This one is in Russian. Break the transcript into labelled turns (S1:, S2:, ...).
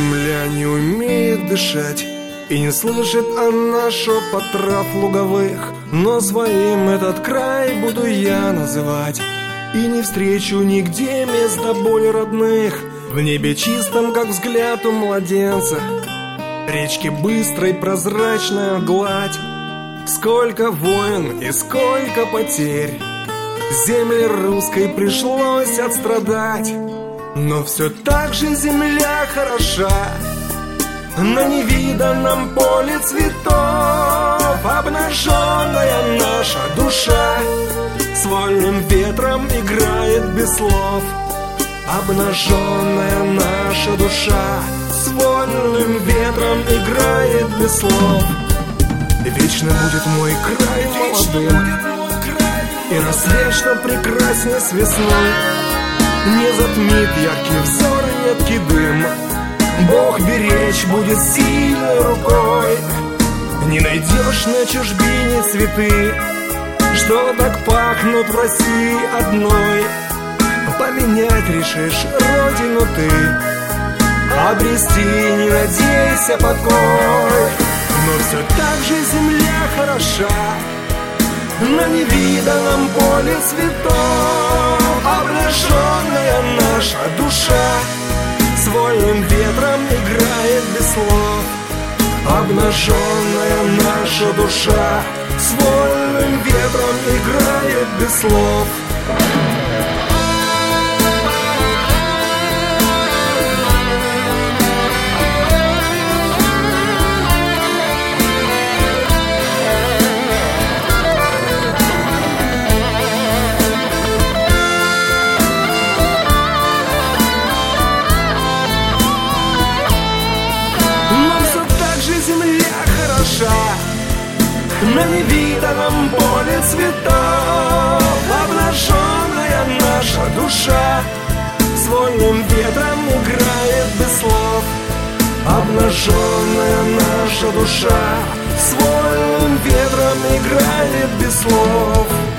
S1: земля не умеет дышать, и не слышит она шепот трав луговых, но своим этот край буду я называть, и не встречу нигде места более родных. В небе чистом, как взгляд у младенца, речки быстрой прозрачная гладь. Сколько войн и сколько потерь земле русской пришлось отстрадать, но все так же земля хороша. На невиданном поле цветов обнаженная наша душа с вольным ветром играет без слов. Обнаженная наша душа с вольным ветром играет без слов. Вечно будет мой край молодым, и рассвет, что прекраснее с весной, не затмит яркий взор и едкий дым. Бог беречь будет сильной рукой. Не найдешь на чужбине цветы, что так пахнут в России одной. Поменять решишь родину ты, обрести не надейся покой. Но все так же земля хороша, на невиданном поле цветов. Обнаженная наша душа с вольным ветром играет без слов. Обнаженная наша душа с вольным ветром играет без слов. На невиданном поле цветов обнаженная наша душа с вольным ветром играет без слов. Обнаженная наша душа с вольным ветром играет без слов.